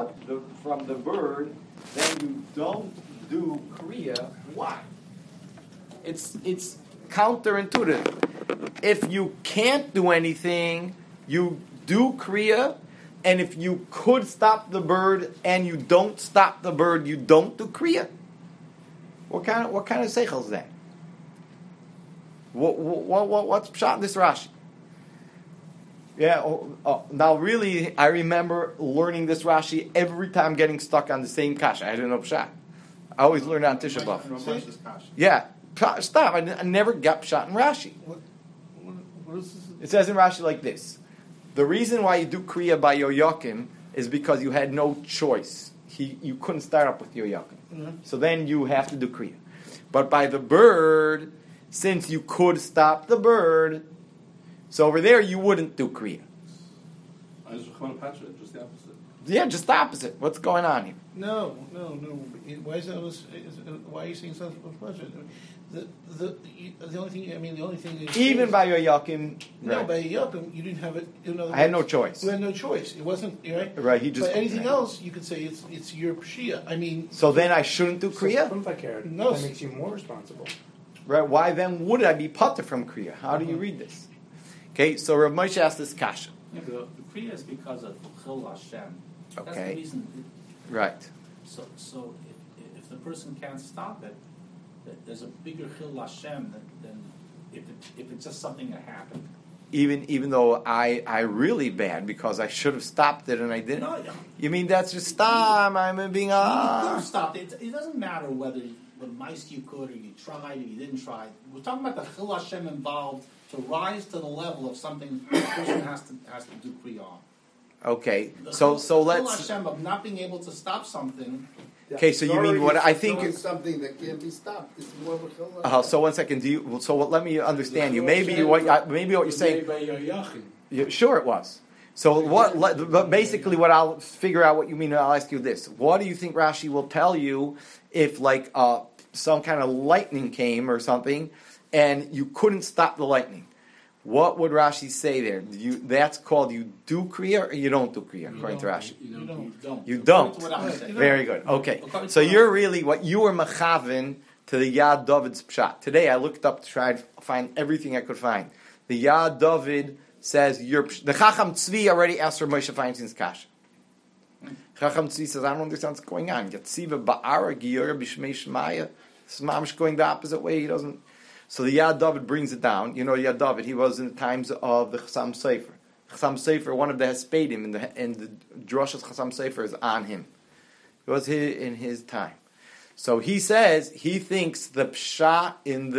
pluck from the bird, then you don't do kriya. Why? It's counterintuitive. If you can't do anything, you do kriya, and if you could stop the bird and you don't stop the bird, you don't do kriya. What kind of seichel is that? What's pshat in this Rashi? Yeah. Now, really, I remember learning this Rashi every time getting stuck on the same kasha. I didn't know pshat. I always learned on Tisha B'Av. Yeah. Stop. I never got pshat in Rashi. What is this? It says in Rashi like this: the reason why you do kriya by Yoyakim is because you had no choice. You couldn't start up with Yoyakim. Mm-hmm. So then you have to do kriya. But by the bird, since you could stop the bird, so over there you wouldn't do kriya. Just the opposite. Yeah, just the opposite. What's going on here? No. Why is that? Why are you saying something about pleasure? The only thing is Even by Yoyakim, no, right. by Yoakim, you didn't have it. In other I had words, no choice. You had no choice. It wasn't right. Right, he just. But anything else, you could say it's your pshia. I mean, So then I shouldn't do kriya? No. That makes you more responsible. Right? Why then would I be pater from kriya? How do you read this? Okay, so Rav Moshe asked this kasha. Yeah, the kriya is because of Chil Hashem. That's Okay. the reason. Right. So if the person can't stop it, there's a bigger Chil Hashem than if it's just something that happened. Even though I really bad because I should have stopped it and I didn't. No, yeah. You mean that's just stop? I'm being You could have stopped it. It doesn't matter whether mice you could or you tried or you didn't try. We're talking about the Chil Hashem involved to rise to the level of something the person has to do kriya on. Okay, The so Chil let's. Hashem of not being able to stop something. Okay, so you mean what I think? Doing something that can't be stopped. It's more of a chil So 1 second. Let me understand you. Maybe what you're saying. Yeah, sure, it was. So but basically, what I'll figure out what you mean. I'll ask you this: what do you think Rashi will tell you if some kind of lightning came or something, and you couldn't stop the lightning? What would Rashi say there? That's called you do kriya or you don't do kriya, according to Rashi. You don't. You don't. According to what I'm saying. Very good. Okay. According to So what you're really what you were machavin to the Yad David's pshat. Today I looked up to try to find everything I could find. The Yad David says the Chacham Tzvi already asked for Moshe Feinstein's kasha. Chacham Tzvi says, I don't understand what's going on. Yatziva ba'ara giyora b'shmei shemaya. This is mamish going the opposite way. He doesn't. So the Yad David brings it down. You know Yad David. He was in the times of the Chassam Sofer. Chassam Sofer, one of the Hespedim in the Drosha's Chassam Sofer is on him. It was in his time. So he says he thinks the pshat in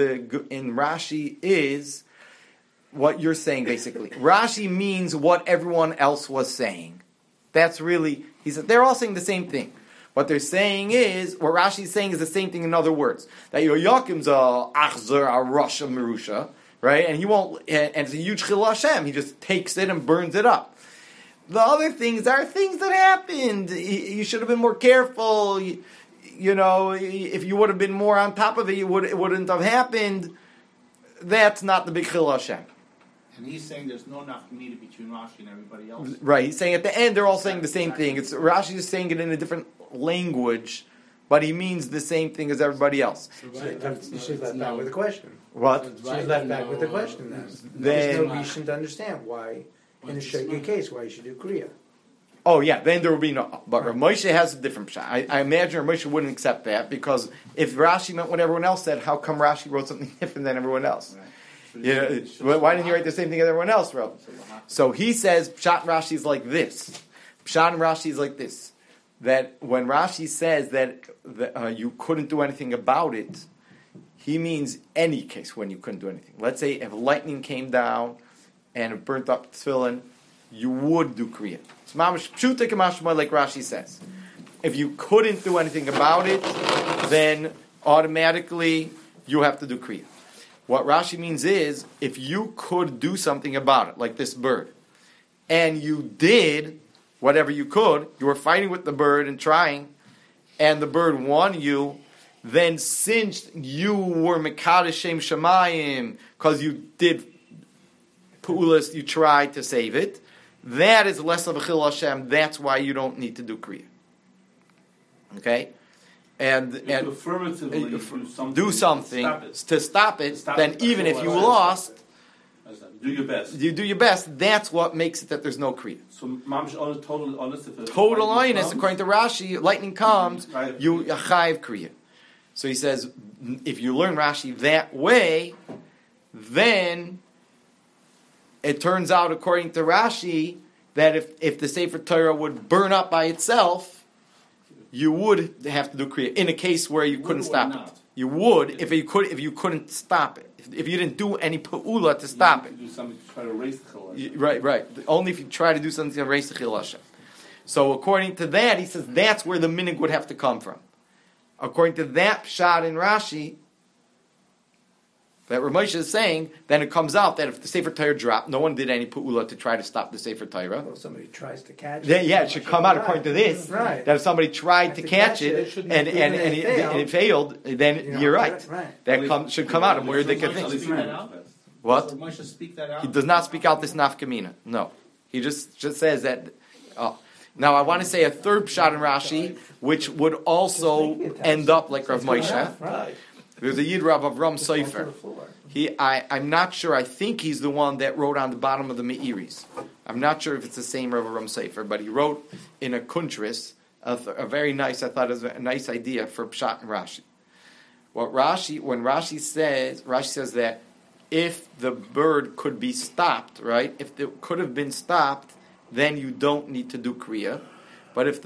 Rashi is what you're saying basically. Rashi means what everyone else was saying. That's really, he said they're all saying the same thing. What they're saying is, what Rashi is saying is the same thing in other words. That Yoyakim's a achzer, a rasha merusha, right? And he won't, and it's a huge chil Hashem. He just takes it and burns it up. The other things are things that happened. You should have been more careful. You know, if you would have been more on top of it, it wouldn't have happened. That's not the big chil Hashem. And he's saying there's no nafkamina between Rashi and everybody else. Right. He's saying at the end they're all saying the same thing. It's Rashi is saying it in a different language, but he means the same thing as everybody else. She's left back with a question. What? She's left back with a question then. There's no reason to understand why, in a shaggy case, why you should do Kriya. Oh yeah, then there will be no. But Rav Moshe has a different shot. I imagine Rav Moshe wouldn't accept that because if Rashi meant what everyone else said, how come Rashi wrote something different than everyone else? Right. You know, why didn't you write the same thing as everyone else wrote? So he says Pshat Rashi is like this. Pshat and Rashi is like this. That when Rashi says that you couldn't do anything about it, he means any case when you couldn't do anything. Let's say if lightning came down and it burnt up tefillin, you would do kriya. It's mamash pshuta k'mashma like Rashi says. If you couldn't do anything about it, then automatically you have to do kriya. What Rashi means is, if you could do something about it, like this bird, and you did whatever you could, you were fighting with the bird and trying, and the bird won you, then since you were Mekadosh Shem Shamayim, because you did pu'ulas, you tried to save it, that is less of a Chil Hashem. That's why you don't need to do Kriya. Okay? And If you affirmatively do something to stop it, then it. even if you Chil lost, do your best. you do your best. That's what makes it that there's no Kriya. So, Mamsh, total honest. Total honest, according to Rashi, lightning comes, Right. you chayiv Kriya. So he says, if you learn Rashi that way, then it turns out, according to Rashi, that if the Sefer Torah would burn up by itself, you would have to do Kriya in a case where you couldn't stop it. You would if you couldn't stop it. If you didn't do any pa'ula to stop it. Do something to try to erase the Chil Hashem. Right. Only if you try to do something to erase the Chil Hashem. So according to that, he says that's where the minig would have to come from. According to that pshat in Rashi, that Ramosha is saying, then it comes out that if the Sefer Torah dropped, no one did any pu'ula to try to stop the Sefer Torah. Well, somebody tries to catch it. Then, it should come out according to this. Right. That if somebody tried to catch it and it failed, then you're right. Right. That should come out. And where they can At least think. he knows best. What? Does Moshe speak that out? He does not speak out this nafkamina. No. He just says that. Now I want to say a third pshat in Rashi, which would also end up like Rav Moshe. Right. There's a Yid Rav Avram Sofer. I'm not sure. I think he's the one that wrote on the bottom of the Me'iris. I'm not sure if it's the same Rav Avram Sofer, but he wrote in a kuntris a very nice. I thought it was a nice idea for pshat and Rashi. When Rashi says that if the bird could be stopped, right? If it could have been stopped, then you don't need to do Kriya. But if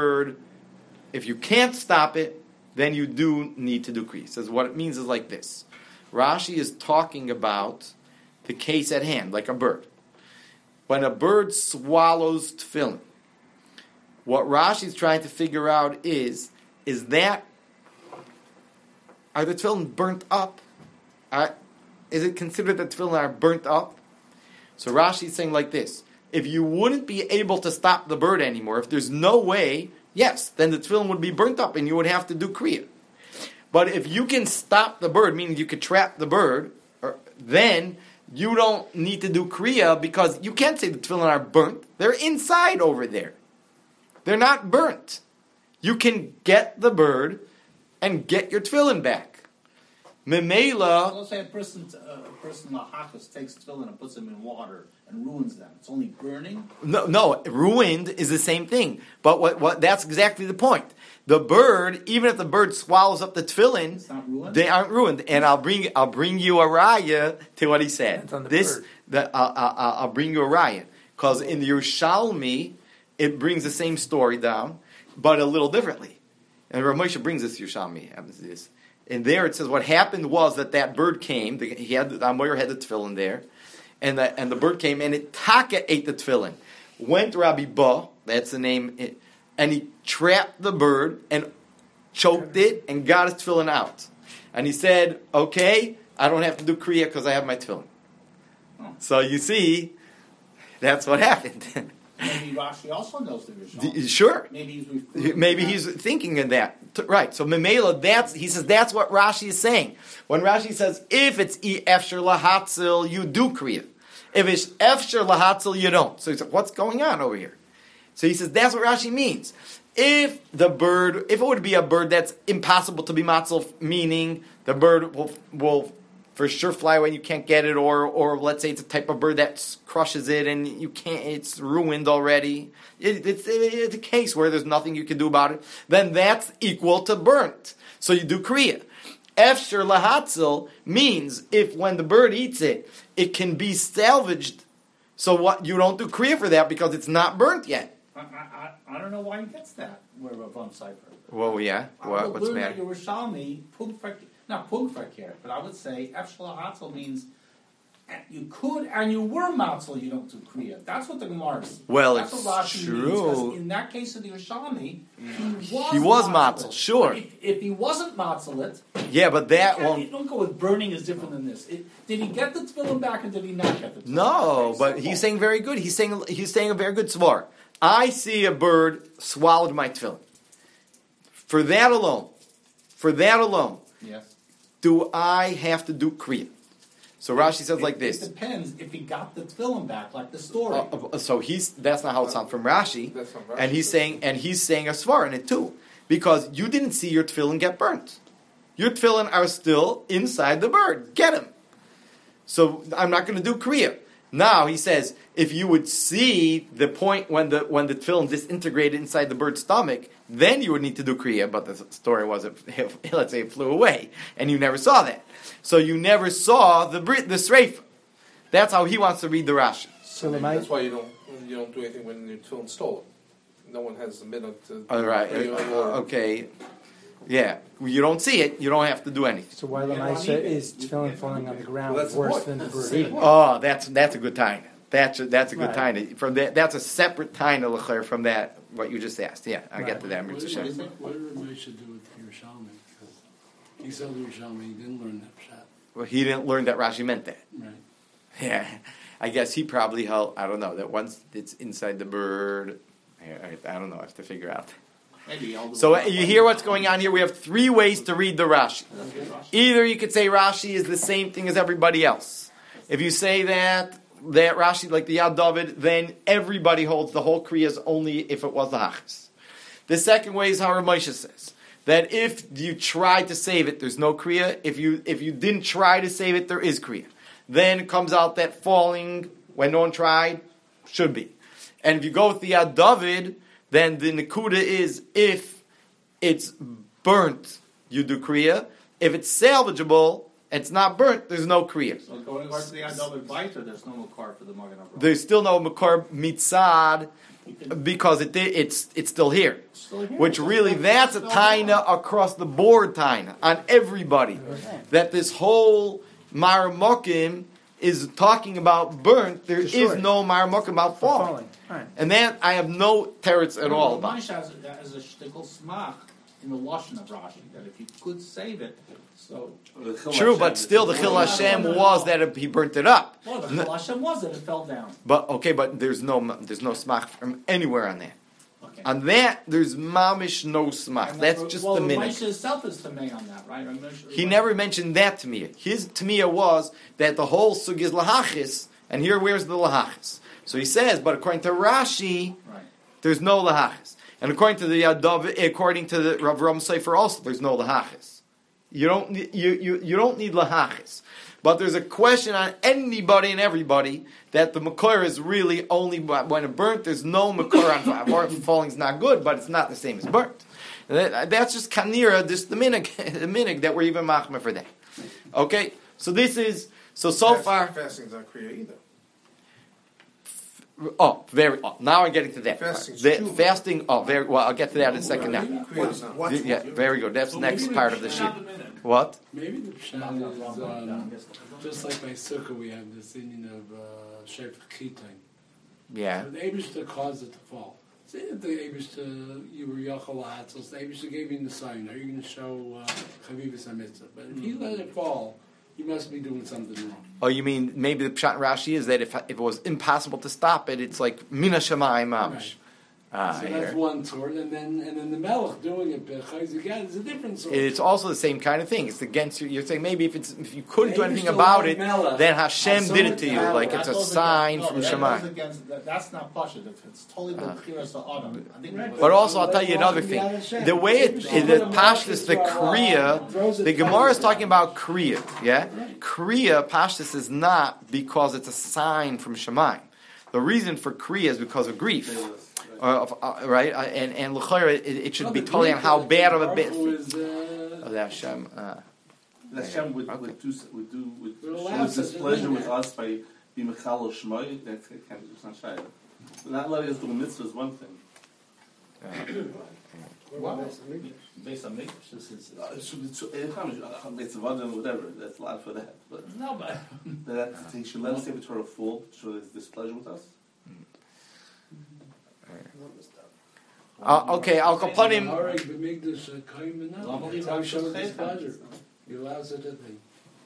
you can't stop it, then you do need to do Kriya. He says what it means is like this. Rashi is talking about the case at hand, like a bird. When a bird swallows tefillin, what Rashi is trying to figure out is that, are the tefillin burnt up? Is it considered that tefillin are burnt up? So Rashi is saying like this. If you wouldn't be able to stop the bird anymore, if there's no way, yes, then the tefillin would be burnt up and you would have to do Kriya. But if you can stop the bird, meaning you could trap the bird, then you don't need to do Kriya because you can't say the tefillin are burnt. They're inside over there. They're not burnt. You can get the bird and get your tefillin back. Memela. Let's say a person lahachas takes tefillin and puts them in water and ruins them. It's only burning. No, ruined is the same thing. But what that's exactly the point. The bird, even if the bird swallows up the tefillin, it's not ruined? They aren't ruined. And I'll bring you a raya to what he said. That's on the bird. I'll bring you a raya because in the Yerushalmi it brings the same story down, but a little differently. And Rav Moshe brings this Yerushalmi. Happens to this. And there it says what happened was that bird came. The Amoyer had the tefillin there, and the bird came and it taka ate the tefillin. Went Rabbi Ba, that's the name, and he trapped the bird and choked it and got his tefillin out. And he said, "Okay, I don't have to do kriya because I have my tefillin." Oh. So you see, that's what happened. Maybe Rashi also knows the Rishon. Sure. Maybe he's thinking of that. Right. So Memela, he says that's what Rashi is saying. When Rashi says, if it's Efsher Lahatzil, you do Kriya. If it's Efsher Lahatzil, you don't. So he said, what's going on over here? So he says that's what Rashi means. If it would be a bird that's impossible to be matzil, meaning the bird will for sure fly away and you can't get it, or let's say it's a type of bird that crushes it and you can't, it's ruined already. It's a case where there's nothing you can do about it. Then that's equal to burnt. So you do kriya. Efsher lahatzil means if when the bird eats it, it can be salvaged. So what you don't do kriya for that because it's not burnt yet. I don't know why he gets that. Where Rav Cipher. Well, yeah. What's the matter? Yerushalmi, not pugfakir, but I would say efshel hatzel means you could and you were matzel. You don't do kriya. That's what the Gemara is. Well, that's it's what Rashi true. Means, in that case of the Yerushalmi, he was matzel. Sure. If he wasn't matzel, yeah, but that one. You don't go with burning is different than this. Did he get the tefillin back, or did he not get the tefillin No, back? but he's saying very good. He's saying a very good svar. I see a bird swallowed my tefillin. For that alone, yes. do I have to do kriya? So Rashi says like It this. depends if he got the tefillin back, like the story. So that's not how it sounds from Rashi. That's from Rashi. And he's saying a svar in it too. Because you didn't see your tefillin get burnt. Your tefillin are still inside the bird. Get him. So I'm not going to do kriya. Now he says, if you would see the point when the tefillin disintegrated inside the bird's stomach, then you would need to do kriya. But the story wasn't. Let's say it flew away, and you never saw that. So you never saw the sreifa. That's how he wants to read the Rashi. So That's why you don't do anything when your tefillin stolen. No one has the minute to. All right. Okay. Yeah. You don't see it. You don't have to do anything. So why Lamaisa is tefillin falling on the ground Well, that's the worse point. than the bird That's the eating? Oh, that's a good time. That's a good Right. time. From that, that's a separate time to from that what you just asked. Yeah, I get to that. What Mitzvah did Shem. Ramesh do with Yerushalmi? Because he said Yerushalmi, he didn't learn that pshat. Well, he didn't learn that Rashi meant that. Right. Yeah, I guess he probably held. I don't know that once it's inside the bird. I don't know. I have to figure out. Maybe I'll do So it. you hear what's going on here? We have three ways to read the Rashi. Either you could say Rashi is the same thing as everybody else. If you say that Rashi, like the Yad David, then everybody holds the whole Kriya is only if it was the Hachas. The second way is how Rav Moshe says, that if you try to save it, there's no Kriya. If you didn't try to save it, there is Kriya. Then it comes out that falling, when no one tried, should be. And if you go with the Yad David, then the Nakuda is if it's burnt, you do Kriya. If it's salvageable, it's not burnt, there's no Kriya. So going back to the Adobed Biter, there's no Makar for the Magen Avraham. There's still no Makar Mitzad because it's still here. Still here. Which really, that's a taina across the board taina on everybody. That this whole Maramokim is talking about burnt. There is Destroyed. no Maramokim about falling. Falling. Right. And that I have no teretz at all about. Ramesh has a shtickle smach in the Lashon of Rashi, that if you could save it, so... True, but still the Chil Hashem was that he burnt it up. Well, the Chil Hashem was that it fell down. But there's no smach from anywhere on that. Okay. On that, there's mamish no smach. That's just the minute. Ramesh itself is to me on that, right? He never mentioned that to me. His Tamiyah was that the whole sug is lahachis, and here where's the lahachis? So he says, but according to Rashi, Right. there's no lahachis. And according to the according to the Rav Ram Sefer also, there's no lahachis. You don't need lahachis. But there's a question on anybody and everybody that the makor is really only when it burnt. There's no makor on falling is not good, but it's not the same as burnt. And that's just kanira, just the minig that we're even machmer for that. Okay, so this is so far. Fasting's not kriya either. Now I'm getting to that. Fasting's The true. fasting. Very well. I'll get to that in a second now. Kriya's not. Yeah, very good. That's the next maybe part of the the sheet. pshat- What? Maybe the pshat is, just like by Sukkah we have this Indian of Shev Chitain. Yeah. So the Abishta caused it to fall. Say that the Abishta, you were Yachal Hatzos, the Abishta gave you the sign, are you going to show Chavivus HaMitzvah? But if you let it fall, you must be doing something wrong. Oh, you mean maybe the pshat in Rashi is that if it was impossible to stop it, it's like mina shemayim mamish. Right. I So that's hear. one sort, and then the Melech doing it again is a different sort. It's also the same kind of thing. It's against you. You're saying maybe if you couldn't do Maybe anything still about like it, Melech. then Hashem So did it much to you. power. Like it's a sign from Shemayim. That's not pashut. If it's totally the Chiras Adam, I think. But also, I'll tell you another thing. The way the Pashtus, the Kriya, the Gemara is talking about Kriya. Yeah, Kriya Pashtus is not because it's a sign from Shemayim. The reason for Kriya is because of grief, right? And l'chayra, it should be totally on how bad of a bit. Of the Hashem. Hashem would show displeasure with us by being mechal shmoi. That's it's not shy. Not letting us do a mitzvah is one thing. Based on Mikdash, this is. Whatever. That's a lot for that. But No, but. that he should let us say the Torah full to show his displeasure with us. Okay, I'll upon him. You allow such a thing.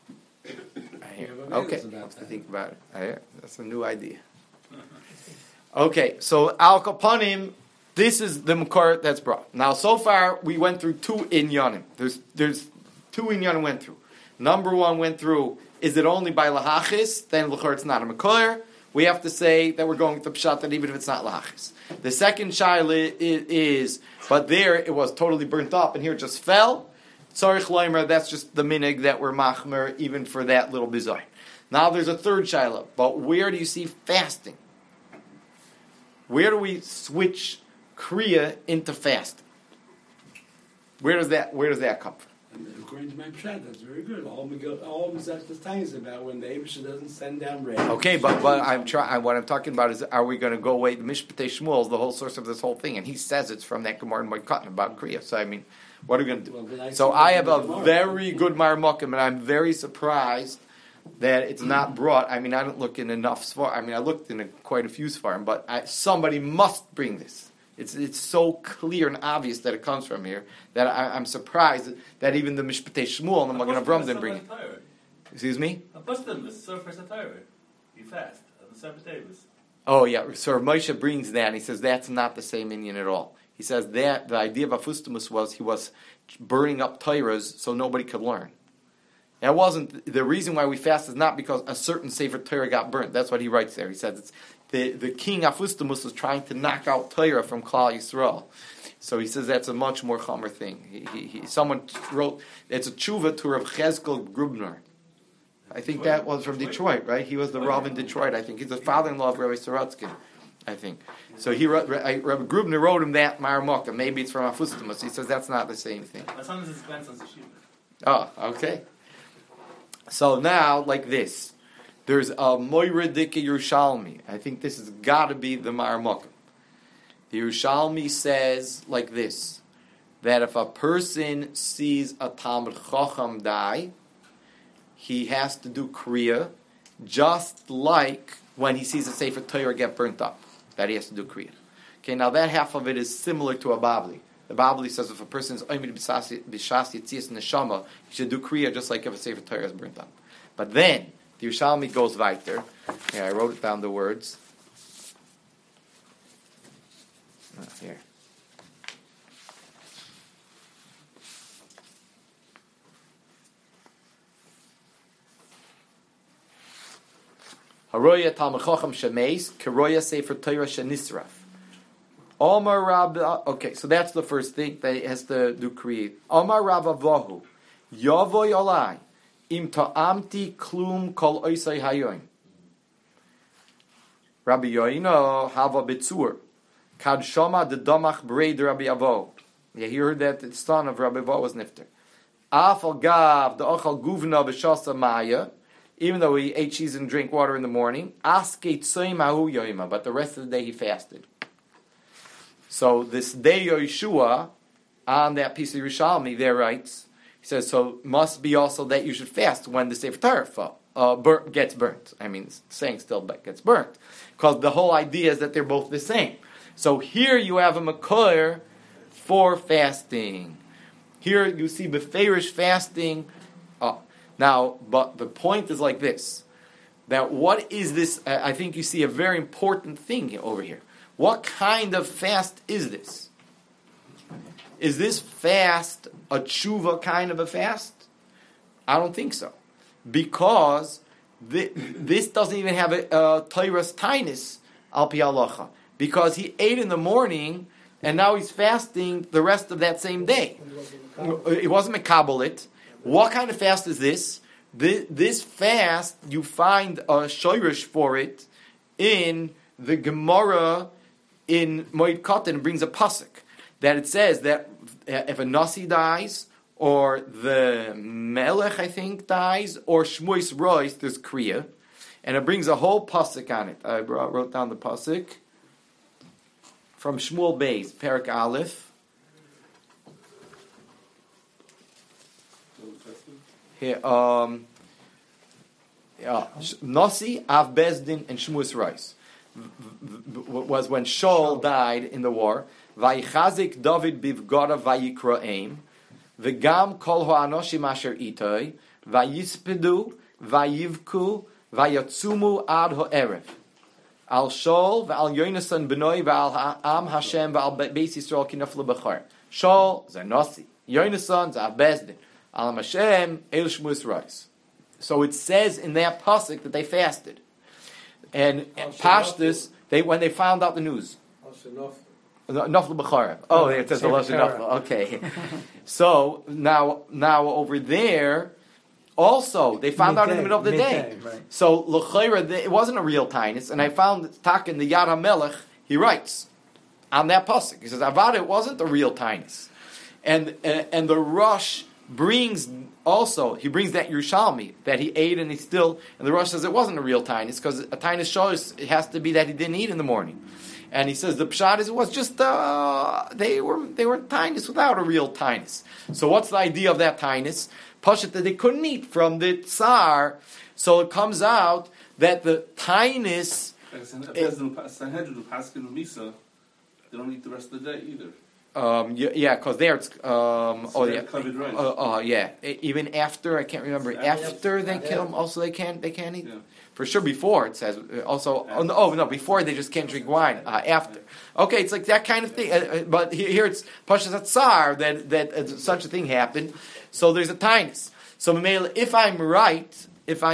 Okay, I have to think about it. That's a new idea. Okay, so Al Kapanim, this is the Makor that's brought. Now, so far, we went through two Inyanim. There's two Inyanim went through. Number one went through Is it only by lahachis? Then l'chor it's not a mekoyer. We have to say that we're going with the pshat that even if it's not lahachis. The second shaila is, but there it was totally burnt up, and here it just fell. Tzarich loimer, that's just the minig that we're machmer even for that little bizarre. Now there's a third shaila, but where do you see fasting? Where do we switch kriya into fasting? Where does that come from? And according to my pshat, that's very good. All Mizachtas Tanya is about when the Abisha doesn't send down rain. Okay, but what I'm talking about is, are we going to go away? The Mishpatei Shmuel is the whole source of this whole thing, and he says it's from that Gemara in Moed about kriya. So I mean, what are we going to do? So I have a very good Marmokim, and I'm very surprised that it's not brought. I mean, I don't look in enough Sfarim. I mean, I looked in quite a few Sfarim, but somebody must bring this. It's so clear and obvious that it comes from here that I'm surprised that even the Mishpatei Shmuel and the Magen Avraham didn't bring it. Excuse me? You fast on the separate tables. Oh yeah, so Moshe brings that and he says that's not the same Indian at all. He says that the idea of Afustamus was he was burning up Torahs so nobody could learn. That wasn't the reason why we fast is not because a certain Sefer Torah got burnt. That's what he writes there. He says it's the king Afustamus was trying to knock out Torah from Klal Yisrael. So he says that's a much more chomer thing. Someone wrote, it's a tshuva to Rav Cheskel Grubner. I think that was from Detroit, right? He was the Rav in Detroit, I think. He's the father-in-law of Rabbi Sorotsky, I think. So Rabbi Grubner wrote him that Marmokah. Maybe it's from Afustamus. He says that's not the same thing. My son is his grandson's yeshiva. Oh, okay. So now, like this. There's a Moira Dike Yerushalmi. I think this has got to be the Marmokah. The Yerushalmi says like this, that if a person sees a Talmid Chacham die, he has to do Kriya, just like when he sees a Sefer Torah get burnt up, that he has to do Kriya. Okay, now that half of it is similar to a Babli. The Babli says if a person is Oymid B'Shas Yitzias Neshama, he should do Kriya just like if a Sefer Torah is burnt up. But then, the Yerushalmi goes weiter. Yeah, I wrote it down, the words. Here. Haroya Talmid Chacham Shemeis, Keroya Sefer Torah Shenisraf. Omar Rabba. Okay, so that's the first thing that he has to do create. Omar Rabba Vahu, Yavoy Olai, Im Ta'amti Klum Kol Oisai Hayoim. Rabbi Yoino Hava Betzur, Kad Shoma the Domach Breid Rabbi Avo. Yeah, he heard that the son of Rabbi Avo was Nifter. Afal Gav the Ochal Guvna B'Shasa Maya. Even though he ate cheese and drank water in the morning, but the rest of the day he fasted. So this day Yeshua, on that piece of Yerushalmi, there writes, he says, so must be also that you should fast when the Sefer Torah gets burnt. I mean, saying still gets burnt. Because the whole idea is that they're both the same. So here you have a Mekoyer for fasting. Here you see Beferish fasting. Now, but the point is like this, that what is this, I think you see a very important thing over here. What kind of fast is this? Is this fast a tshuva kind of a fast? I don't think so. Because this doesn't even have a Torah's tainis al pi halacha. Because he ate in the morning, and now he's fasting the rest of that same day. It wasn't mekabelit. What kind of fast is this? This fast, you find a shoyrish for it in the Gemara in Moed Katan. It brings a pasuk that it says that if a nasi dies, or the melech, I think, dies, or shmuis rois, there's kriya. And it brings a whole pasuk on it. I wrote down the pasuk from Shmuel Beis, Perak Aleph. Here, Nasi, Av Bezdin, and Shmuis Rice was when Shaul died in the war. Vayichazik David bivgara vayikraim, v'gam kol ha'anoshim asher itay, vayispedu, vayivku, vayatzumu ad ha'erev. Al Shaul v'al Yonasan benoi v'al Am Hashem v'al Beis Yisrael kinafle b'char. Shaul Zanasi, Yonasan Zav Bezdin. Al Hashem El Shmuis Rice. So it says in that pasuk that they fasted. And Pashtus, when they found out the news. Nafl B'charev. Oh, it says the Lashon Nafl. Okay. So now over there, also they found out in the middle of the day. Right. So l'chayra, it wasn't a real tainus, and I found Tak in the Yad HaMelech. He writes on that pasuk. He says Avada, it wasn't a real tainus, and the Rosh brings also, he brings that Yerushalmi that he ate and he still, and the Rosh says it wasn't a real tainus because a tainus shows it has to be that he didn't eat in the morning. And he says the pshat is it was just they were tainus without a real tainus. So what's the idea of that tainus? Pashat that they couldn't eat from the tsar, so it comes out that the tainus. They don't eat the rest of the day either. Because there it's even after, I can't remember, after they kill them also they can't eat. Yeah. For sure before it says also before they just can't drink wine. After, okay, it's like that kind of thing, but here it's Pashas Atzar that such a thing happened, so there's a tainus. So if I'm right,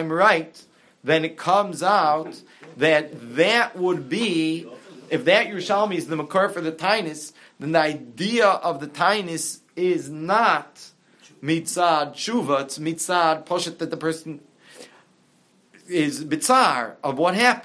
then it comes out that would be, if that Yerushalmi is the makor for the tainus, then the idea of the tainus is not mitzad tshuva, it's mitzad poshet that the person is bitzar of what happened.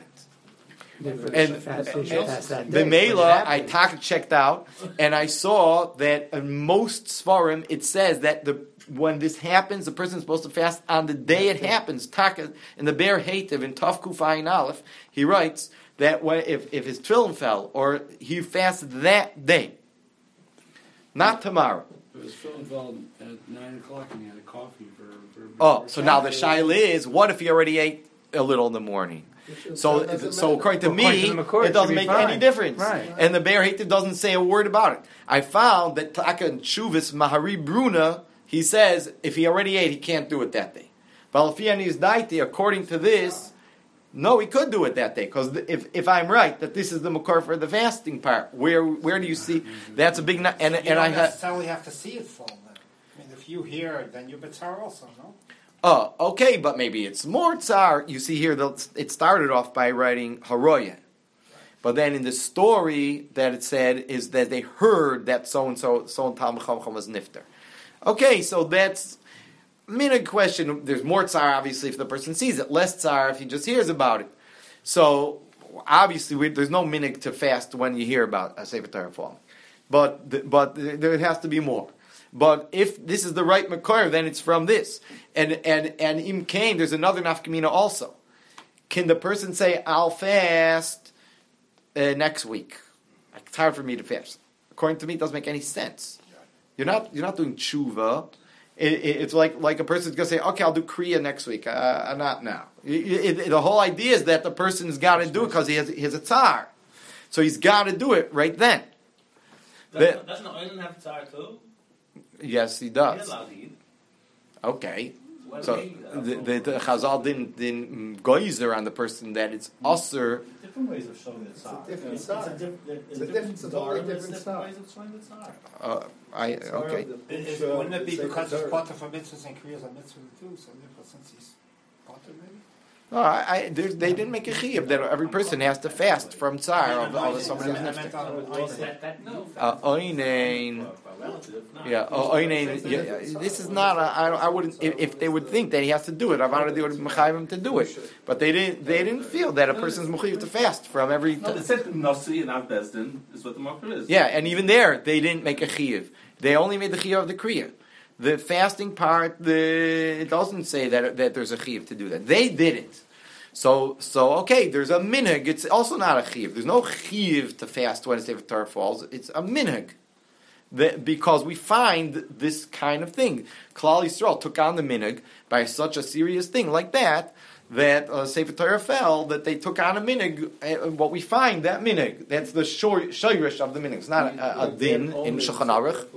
And the Mela, I checked out, and I saw that in most Sfarim it says that when this happens, the person is supposed to fast on the day it happens. Taka in the Be'er Hativ in Tav Kuf Ayin Aleph, he writes that if his tefillin fell or he fasted that day, not tomorrow. It was tefillin fell at 9 o'clock and he had a coffee for so now the shaila is, what if he already ate a little in the morning? So according to me, it doesn't make any difference. Right. And the Be'er Hativ doesn't say a word about it. I found that Taka and Shuvas Mahari Bruna, he says if he already ate, he can't do it that day. But Alfiani's Daiti, according to this, no, he could do it that day. Because if I'm right, that this is the makor for the fasting part, where do you see? That's a big... You don't necessarily have to see it fall then. I mean, if you hear it, then you're bitzar also, no? Okay, but maybe it's more tsar. You see here, it started off by writing haroya. But then in the story that it said is that they heard that so-and-so Talmud Chacham was nifter. Okay, so that's a question. There's more tsar, obviously, if the person sees it. Less tsar if he just hears about it. So, obviously, there's no minig to fast when you hear about a Sefer Torah falling. But there has to be more. But if this is the right makor, then it's from this. And im kain, there's another nafkamina also. Can the person say, I'll fast next week? It's hard for me to fast. According to me, it doesn't make any sense. You're not doing tshuva. It's like a person's going to say, okay, I'll do kriya next week. Not now. The whole idea is that the person's got to do it because he has a tsar. So he's got to do it right then. Doesn't the Oilen have tsar too? Yes, he does. He's allowed to eat. Okay. So the Chazal didn't geyser on the person that it's usher. Different ways of showing the tsar. It's a totally different tsar. ways of showing the tsar. Okay. Wouldn't it be because it's part of a mitzvah and kriyas a mitzvah too? So since he's part of maybe? No, they didn't make a chiyuv that every person has to fast from tsar of somebody who's nifter. Oinein. Yeah, oinein. This is not. I wouldn't. If they would think that he has to do it, I wanted to do it mechayim to do it. But they didn't feel that a person's mechayiv to fast from every. No, they said nasi and not bezdin is what the marker is. Yeah, and even there they didn't make a chiyuv. They only made the chiyuv of the kriya. The fasting part, it doesn't say that there's a chiyuv to do that. They didn't. So okay, there's a minhag. It's also not a chiyuv. There's no chiyuv to fast when Sefer Torah falls. It's a minhag. Because we find this kind of thing. Klal Yisrael took on the minhag by such a serious thing like that Sefer Torah fell, that they took on a minhag. What we find, that minhag, that's the shoyrish of the minhag. It's not a din in Shulchan Aruch.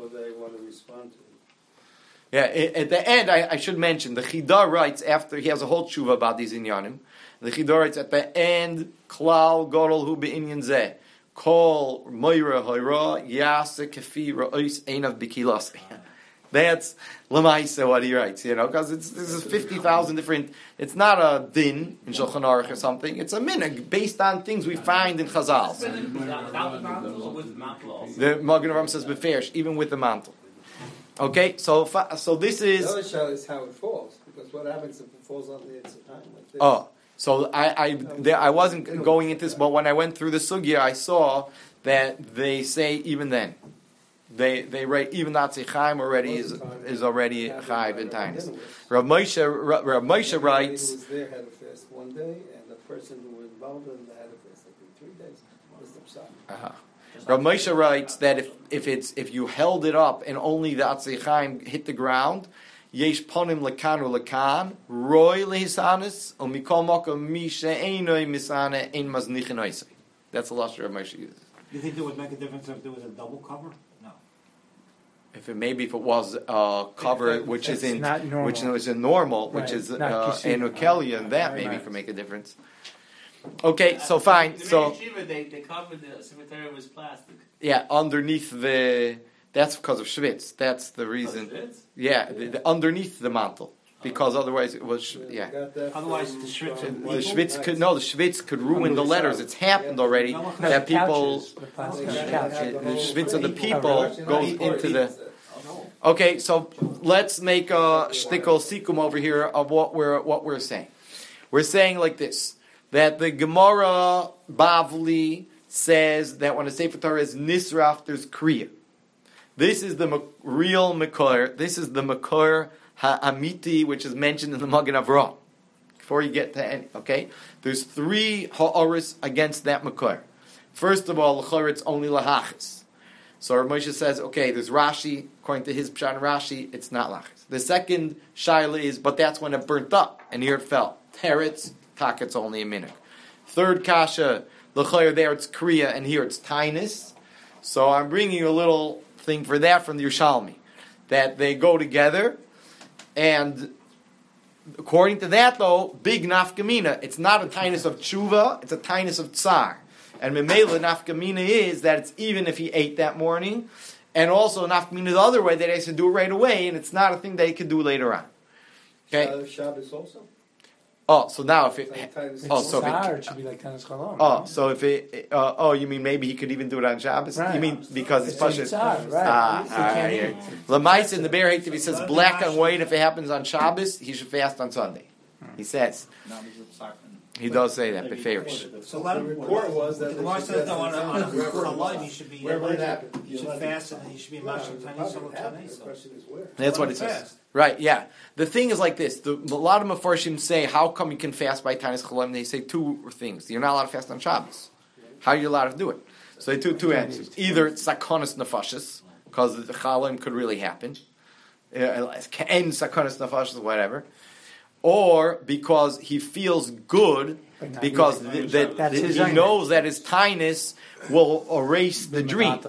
Yeah, at the end, I should mention, the Chida writes, after he has a whole tshuva about these inyanim, the Chida writes at the end, Klal Godol Hu Be'inyan Zeh, Kol Moira Hoira Yase Kefi Ra'os Einav Bikilas. That's Lamaisa what he writes, because this is 50,000 different. It's not a din in Shulchan Aruch or something. It's a minhag based on things we find in Chazal. The Magen Avraham says beferish, even with the mantle. Okay, so this is. The other shell is how it falls, because what happens if it falls on the time like this? Oh, so I wasn't going into this, but when I went through the sugya, I saw that they say even then. They write even Nazi Chaim already is already Chayiv in Tainis. Rav Moshe writes. Who was there had a fast one day, and the person who was involved in it had a fast 3 days. Was the pshat. Rav Moshe writes that if you held it up and only the Atzei Chaim hit the ground, yesh ponim lekan or lekan roy lehisanis or mikol makom mi she'enoi misane ein maznichin oisei. That's the last Rav Moshe uses. Do you think there would make a difference if there was a double cover? No. If it was cover which is in normal. which is in normal, which Right. is Not enukelia, and that maybe Right. could make a difference. Okay, so fine. The So they covered the cemetery with plastic. yeah, underneath that's because of Schwitz. That's the reason. Yeah, the underneath the mantle, because otherwise it was Otherwise, the Schwitz could ruin the letters. It's happened already that people The plastic couch. the Schwitz of the people goes into the. Okay, so let's make a shtickle sikum over here of what we're saying. We're saying like this, that the Gemara Bavli says that when a Sefer Torah is nisraf, there's kriya. This is the real Makor. This is the Makor ha'amiti, which is mentioned in the Magen Avraham. Before you get to any, okay? There's 3 ha'oris against that Makor. First of all, l'chor it's only lahachis. So Rav Moshe says, okay, there's Rashi, according to his Pshat and Rashi, it's not lachis. The second shaila is, but that's when it burnt up, and here it fell. Teretz, it's only a minute. Third kasha, l'chor there it's kriya, and here it's tainis. So I'm bringing you a little thing for that from the Yerushalmi, that they go together, and according to that though, big nafkamina, it's not a tainis of tshuva, it's a tainis of tsar. And memela nafkamina is that it's even if he ate that morning, and also nafkamina the other way, that he has to do it right away, and it's not a thing that he can do later on. Okay? Shabbos also? Oh, so now if it... It should be like Tanis Chalom. Oh, so if it... you mean maybe he could even do it on Shabbos? Right. You mean because it's Pashut? Right. Lamais in the Bear Hate, if he says black on white, if it happens on Shabbos, he should fast on Sunday. He says. He does say that, beferish. So let him. The report was that the Gemara says no, on a challah he should be. Wherever it happened. He should fast and he should be mashal tani solo tani. The question is where. That's what it says. Right, yeah. The thing is like this. A lot of Mefarshim say, how come you can fast by Tanis Chalom? They say 2 things. You're not allowed to fast on Shabbos. How are you allowed to do it? So they do 2 answers. Either it's Sakonis Nefashis, because the Chalom could really happen. En Sakonis Nefashis, whatever. Or because he feels good, because he knows that his tinus will erase the dream.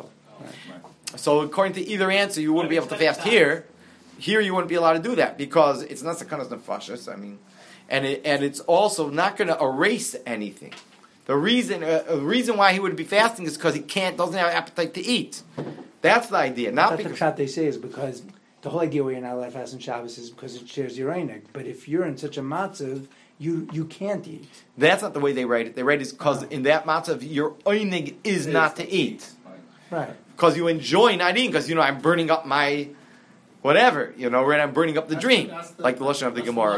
So according to either answer, you wouldn't be able to fast here. Here you wouldn't be allowed to do that because it's not Sakanas Nefashis. I mean, and it's also not going to erase anything. The reason why he would be fasting is because he doesn't have appetite to eat. That's the idea. Not That's because the pshat they say is because the whole idea why you're not allowed to fast on Shabbos is because it shares your einig. But if you're in such a matzav, you can't eat. that's not the way they write it. They write it because in that matzav your einig is not to eat. Right. Because you enjoy not eating, because I'm burning up my whatever, right? I'm burning up the dream, like the lashon of the Gemara.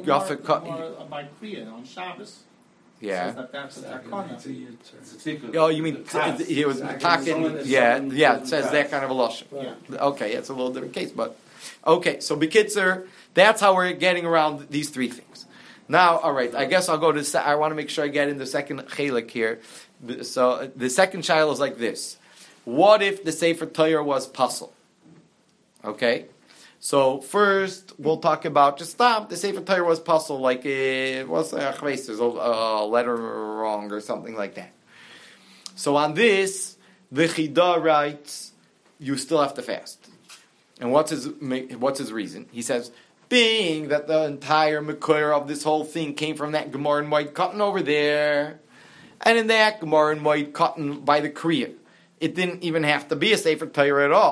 By Kriya on Shabbos. Yeah. Says that that's a takana. Oh, you mean he was talking? Yeah. It says that kind of a lashon. Yeah. Okay, it's a little different case, but okay. So Bekitzer, that's how we're getting around these 3 things. Now, all right. I guess I'll go to. I want to make sure I get in the second chelik here. So the second child is like this. What if the Sefer Torah was puzzle? Okay, so first we'll talk about the Sefer Torah was puzzle, like it was there's a letter wrong or something like that. So on this, the Chida writes, you still have to fast. And what's his reason? He says, being that the entire Makor of this whole thing came from that Gemara in white cotton over there, and in that Gemara in white cotton by the Kriya, it didn't even have to be a Sefer Torah at all.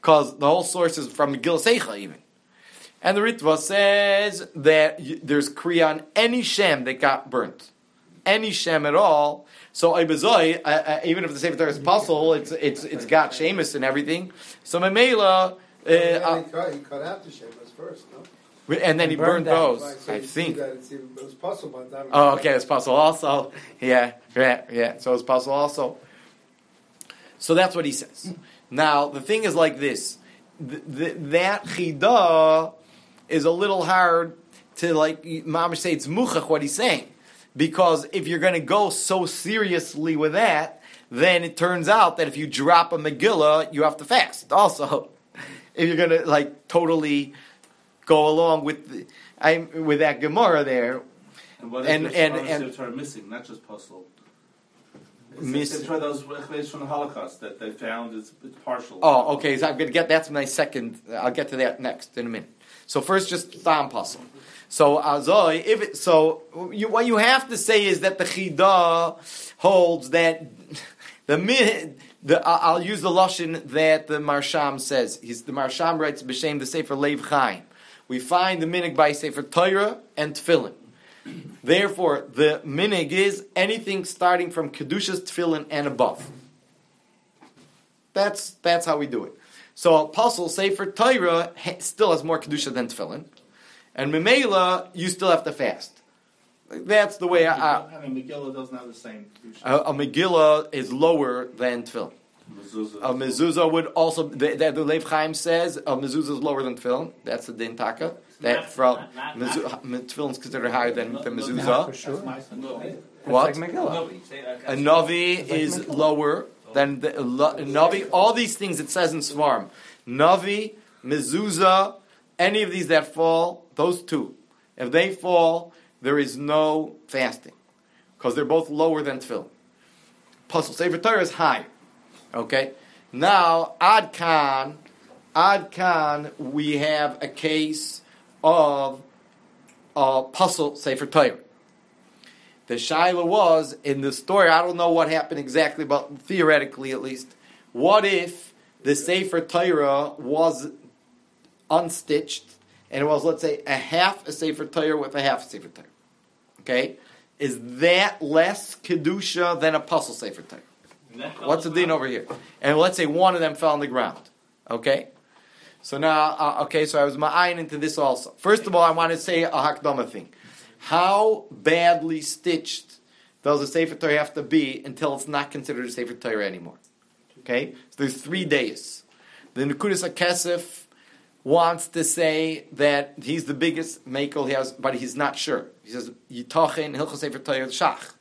because the whole source is from Megillah Seicha even. And the Ritva says that there's Kriya on any Shem that got burnt. Any Shem at all. So Ibazoi, even if the Sefer Torah is possible, it's got Shemus and everything. So Memela... he cut out the Shemus first, no? And then he burned those, Right, so I you see think. that it was possible, but that was Oh, okay, it's possible also. Yeah. So it's possible also. So that's what he says. Now, the thing is like this. That Chidah is a little hard to, like, Mamash say it's muchach what he's saying. Because if you're going to go so seriously with that, then it turns out that if you drop a Megillah, you have to fast. Also, if you're going to, like, totally go along with with that Gemara there. And what is the Torah missing? Not just puzzle. Missing. Those records from the Holocaust that they found it's partial. Oh, okay. So I'm going to get that's my second. I'll get to that next in a minute. So first, just Tham puzzle. So Azoi, what you have to say is that the Chidah holds that I'll use the lashon that the Marsham says. The Marsham writes b'shem the Sefer Lev Chaim. We find the minig by Sefer Torah and Tefillin. Therefore, the minig is anything starting from Kedushas, Tefillin, and above. That's how we do it. So Apostle Sefer Torah still has more Kedusha than Tefillin. And Memela, you still have to fast. That's the way And a Megillah doesn't have the same Kedusha. a Megillah is lower than Tefillin. A mezuzah would also, the Lev Chaim says, a mezuzah is lower than Tefillin. That's the Din Taka. That from Tefillin is considered higher than the mezuzah. For sure. What? Like Megillah. A Navi is lower than the Navi. All these things it says in Svarim. Navi, mezuzah, any of these that fall, those two. If they fall, there is no fasting. Because they're both lower than Tefillin. Puzzle Sefer Torah is higher. Okay? Now, Ad Kan, we have a case of Puzzle Sefer Torah. The Shaila was, in the story, I don't know what happened exactly, but theoretically at least, what if the Sefer Torah was unstitched, and it was, let's say, a half a Sefer Torah with a half a Sefer Torah? Okay? Is that less Kedusha than a Puzzle Sefer Torah? What's the din over here? And let's say one of them fell on the ground. Okay? So now, so I was ma'ayin into this also. First of all, I want to say a hakdama thing. How badly stitched does a Sefer Torah have to be until it's not considered a Sefer Torah anymore? Okay? So there's 3 days. The Nekudas HaKesef wants to say that he's the biggest makel he has, but he's not sure. He says, Yitachin, Hilchos Sefer Torah, Shach.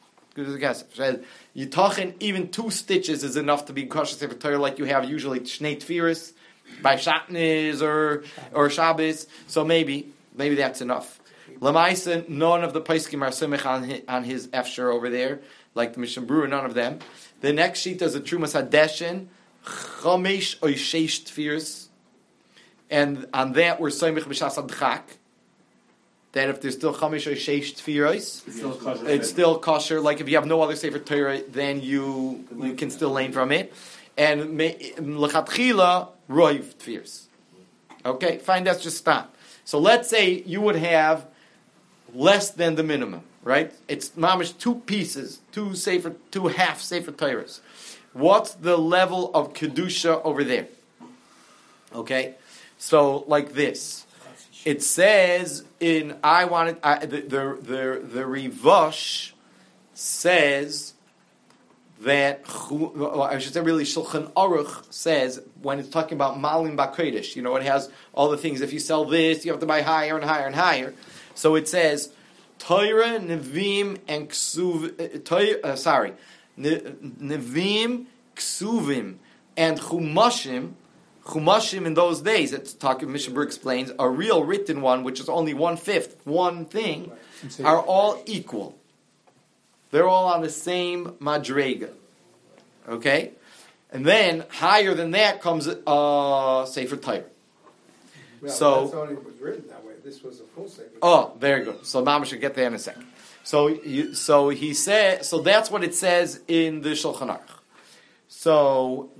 Yitachin, even 2 stitches is enough to be kosher Sefer Torah like you have usually Shnei Tfiris by Shatnez or Shabbos. So maybe that's enough. Lamaisa, none of the Paiskim are simich on his Efsher over there, like the Mishnah Brewer, none of them. The next sheet is a Trumas Hadeshin, Chamesh or Sheish Tfiris, and on that we're Soimich B'Shas Adchak. That if there's still Chamesh or Sheish Tfiris, it's still kosher. Like if you have no other Sefer Torah, then you can still lane from it. And L'chatchila Roiv Tfiris. Okay, fine, that's just stop. So let's say you would have less than the minimum, right? It's mamish 2 pieces, 2 half Sefer Torahs. What's the level of Kedusha over there? Okay, so like this. It says in the Rivash says that I should say really Shulchan Aruch says when it's talking about Malim Bakodesh, it has all the things. If you sell this, you have to buy higher and higher and higher. So it says Torah, Nevim, and Ksuv. Nevim, Ksuvim, and Chumashim. Chumashim in those days, it's talking. Mishabur explains a real written one, which is only 1/5, one thing, are all equal. They're all on the same madrega. Okay? And then, higher than that comes Sefer Torah. Well, so, that's only was written that way. This was a full Sefer Torah. Oh, very good. So Mama should get there in a second. So he said, so that's what it says in the Shulchan Aruch. So,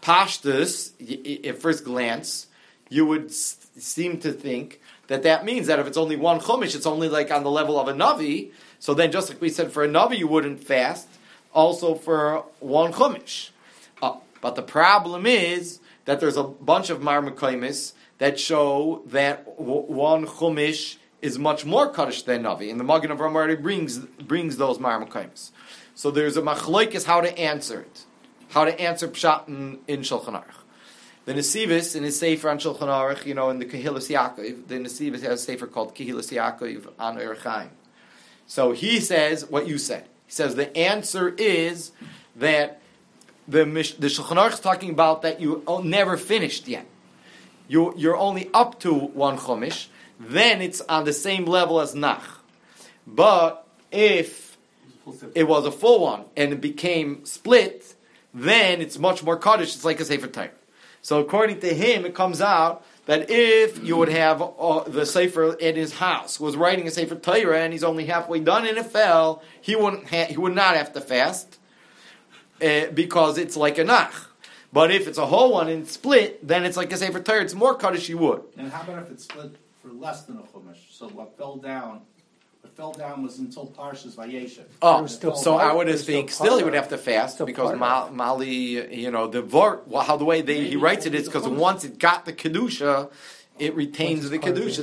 Pashtus, at first glance, you would seem to think that means that if it's only one chumash, it's only like on the level of a navi. So then, just like we said, for a navi you wouldn't fast. Also for one chumash. But the problem is that there's a bunch of marmakaimis that show that one chumash is much more kaddish than navi, and the Magen Avraham already brings those marmakaimis. So there's a machlokes how to answer it, how to answer pshat in Shulchan Aruch. The Nesivis in his sefer on Shulchan Aruch, in the Kehillas Yaakov, the Nesivis has a sefer called Kehillas Yaakov on Orach Chaim. So he says what you said. He says the answer is that the Shulchan Aruch is talking about that you never finished yet. You're only up to one chumash, then it's on the same level as nach. But if it was a full one and it became split, then it's much more kaddish. It's like a sefer Torah. So according to him, it comes out that if you would have the sefer in his house was writing a sefer Torah and he's only halfway done and it fell, he would not have to fast because it's like a nach. But if it's a whole one and split, then it's like a sefer Torah. It's more kaddish you would. And how about if it's split for less than a chumash? So what fell down was until Parshas Vayeshev. Oh, so I would think still he would have to fast because Mali, the Vort, how the way he writes it is because once it got the kedusha, it retains the kedusha.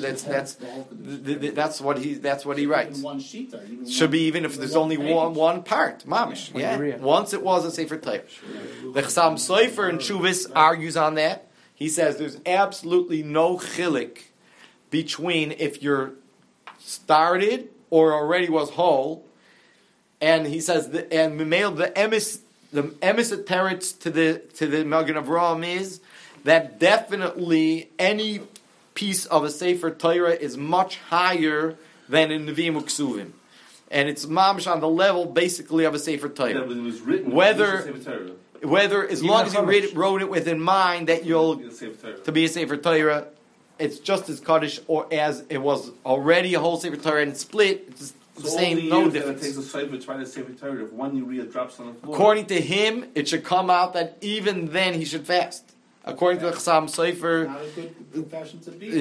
That's what he writes. Should be even if there's only one part, mamish. Yeah, once it was a sefer Torah. The Chassam Sofer and Shuvis argues on that. He says there's absolutely no chilik between if you're started or already was whole, and he says the emes teretz to the Magen Avraham is that definitely any piece of a sefer Torah is much higher than in Nevi'im Uksuvim, and it's mamish on the level basically of a sefer Torah. Yeah, but it was written whether as long as you wrote it with in mind that you'll to be a sefer Torah. It's just as kaddish, or as it was already a whole sefer Torah and split. It's the same, no difference. It takes a sefer to try to sefer Torah. If one urea drops on the floor, according to him, it should come out that even then he should fast. According to the Chassam Sofer, not a good confession to be.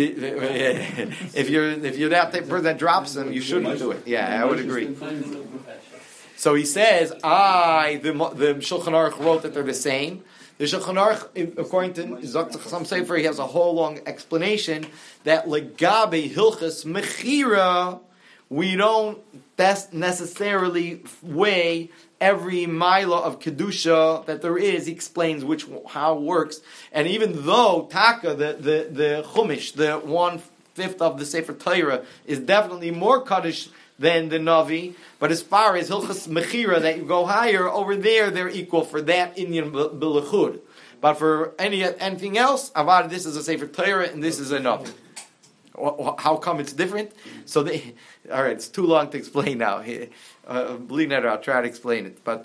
If you're that type of person that drops them, you shouldn't do it. Yeah, I would agree. So he says, the Shulchan Aruch wrote that they're the same. The Shulchan Aruch, according to Chassam Sofer, he has a whole long explanation that legabe hilchas mechira, we don't necessarily weigh every mila of kedusha that there is. He explains how it works, and even though taka the chumash, the 1/5 of the sefer Torah, is definitely more kaddish than the navi, but as far as hilchas mechira that you go higher over there, they're equal for that inyan b'lechud. But for anything else, avad, this is a sefer Torah and this is a navi. How come it's different? So all right, it's too long to explain now. Believe it or not, I'll try to explain it. But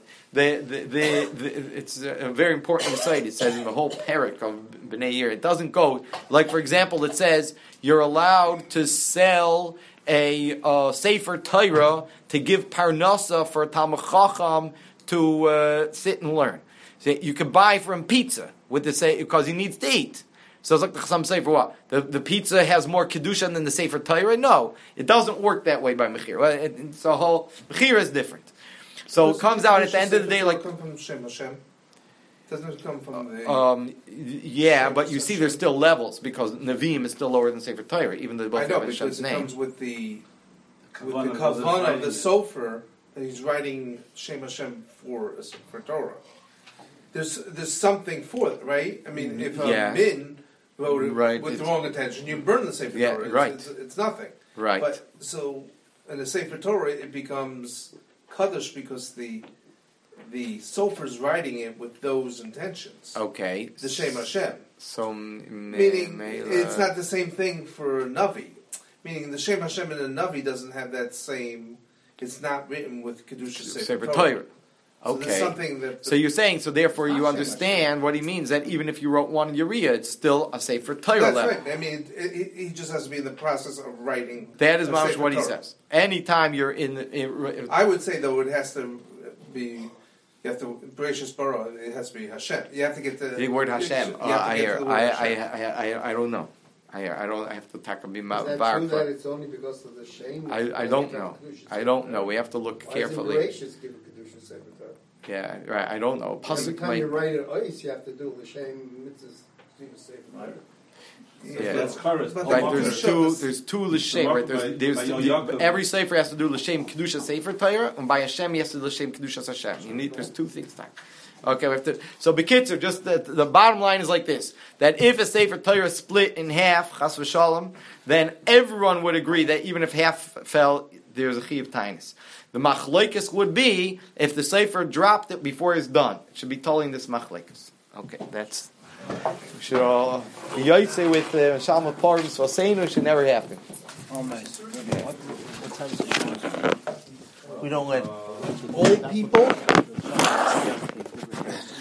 it's a very important insight. It says in the whole parak of Bnei Yir, it doesn't go like, for example, it says you're allowed to sell a sefer Torah to give parnasa for a Talmid Chacham to sit and learn. So you can buy from pizza with the because he needs to eat. So it's like the Chassam Sofer, what? The pizza has more kedusha than the sefer Torah? No, it doesn't work that way by mechira. It's a whole mechira is different. So it comes out at the end of the day like. Come from Shem Hashem. Doesn't it come from the? Yeah, but you see, there's still levels because Nevi'im is still lower than sefer Torah, even though both I know, have Hashem's name. It comes with the kavanah of the Sofer that he's writing Shem Hashem for Torah. There's something for it, right? I mean, if a min wrote it with the wrong intention, you burn the Sefer Torah. Right. It's nothing. Right. But so in the Sefer Torah, it becomes kaddish because the Sofer's writing it with those intentions. Okay. The Shem Hashem. So meaning it's not the same thing for a Navi. Meaning the Shem Hashem in a Navi doesn't have that same. It's not written with kedusha Sefer Torah. Okay. So, so you're saying, so therefore you understand what he means, that even if you wrote one Uriah, it's still a Sefer Torah level. That's right. I mean, he just has to be in the process of writing. That is much what he says. Anytime you're I would say, though, it has to be, You have to Bereshis bara. It has to be Hashem. You have to get the word Hashem. I hear. I don't know. I have to talk about Is that true that it's only because of the shame? I don't know. I don't know. We have to look carefully. Yeah, right. I don't know. Every time you write an ice, you have to do l'shem mitzvahs. Yeah, that's correct. Right, there's two l'shem. Right, there's every sefer has to do l'shem kedusha sefer Torah, and by Hashem he has to do l'shem kedusha Hashem. There's two things time. Okay, we have to. So bekitzer, just the bottom line is like this: that if a sefer Torah is split in half, chas v'shalom, then everyone would agree that even if half fell, there's a chiyuv tainus. The machlokes would be if the sefer dropped it before it's done. It should be telling this machlokes. Okay, that's. We should all the yaitse with Shalom Parim so saying should never happen. Almost. What time is it? We don't let old people